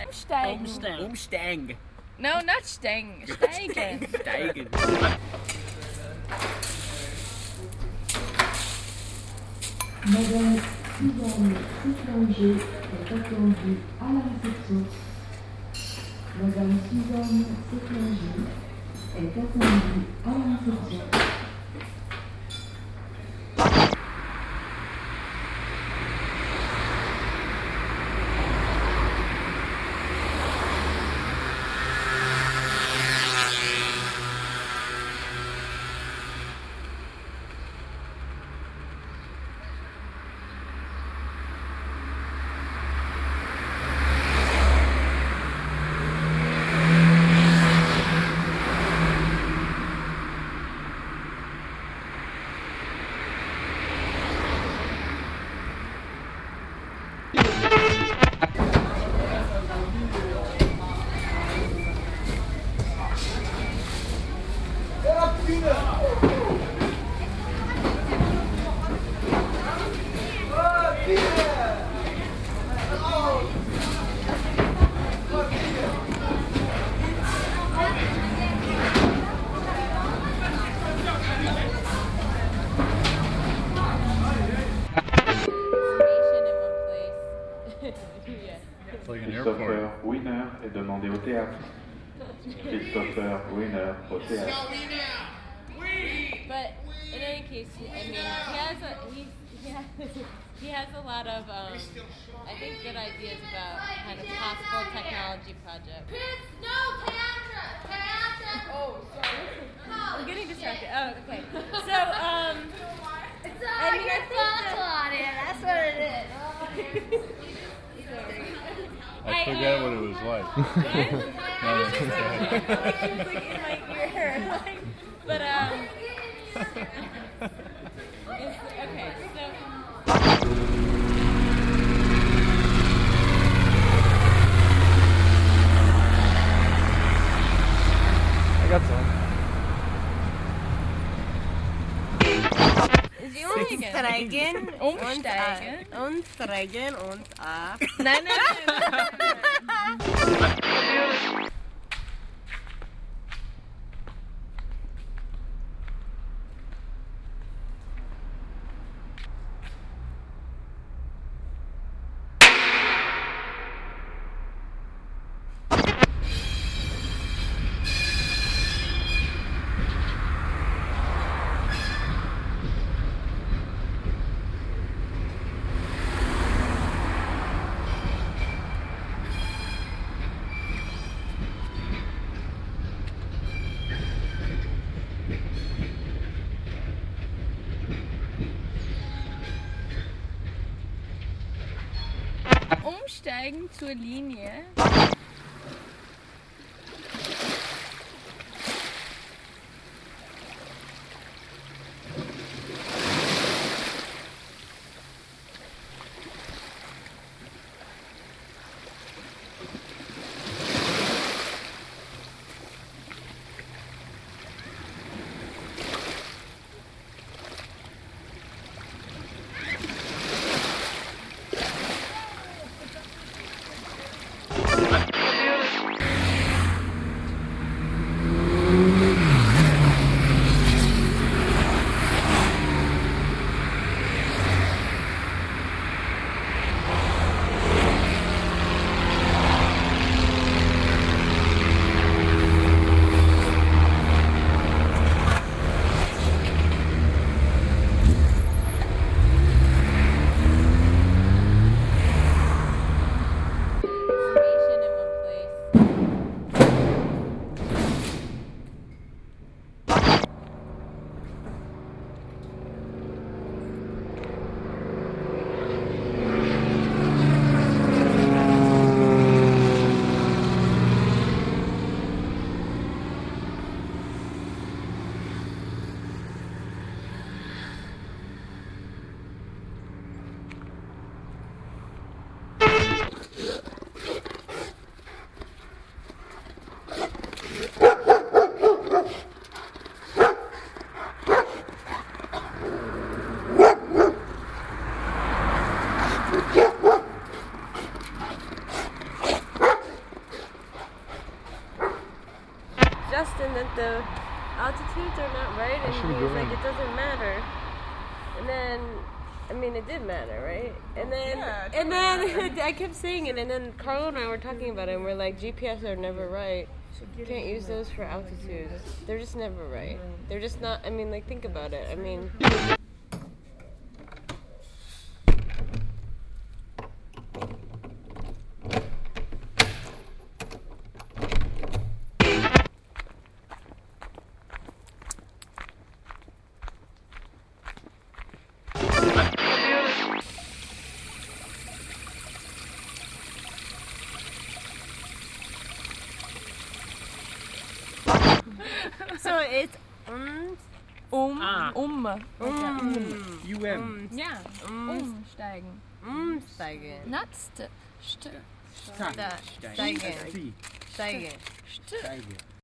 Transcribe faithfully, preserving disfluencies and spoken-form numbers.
Umsteigen. Umsteigen. Umsteigen. No, not steigen. Steigen. Steigen. Madame Suzanne Séclanger est attendue à la réception. Madame Suzanne Séclanger est attendue à la réception. Christopher Winner est demandé au théâtre. Christopher Winner au théâtre. But in any case, I mean, he has a he, he has he has a lot of um, I think good ideas about kind of possible technology projects. No, theatre! Theatre! Oh, sorry. I'm getting distracted. Oh, okay. So, um, It's all I mean, your I think fault, that- Claudia. That's what it is. I forgot what it was like. I was just like, like she was like in my ear, like, but um, it's, okay, so. I got some. Sie umsteigen. Umsteigen. Umsteigen und ab. Nein, nein, nein. nein, nein. Umsteigen zur Linie. Thank you. Dustin that the altitudes are not right, and he was like, it doesn't matter. And then, I mean, it did matter, right? And then, Yeah, and then I kept saying it, and then Carl and I were talking about it, and we're like, G P S are never right. You can't use those for altitudes. They're just never right. They're just not, I mean, like, think about it. I mean... So it's um, Um. Ah. Um. um, U M. Ja. Umsteigen. umsteigen. Not st. St. Steigen. Steigen. St. Steigen.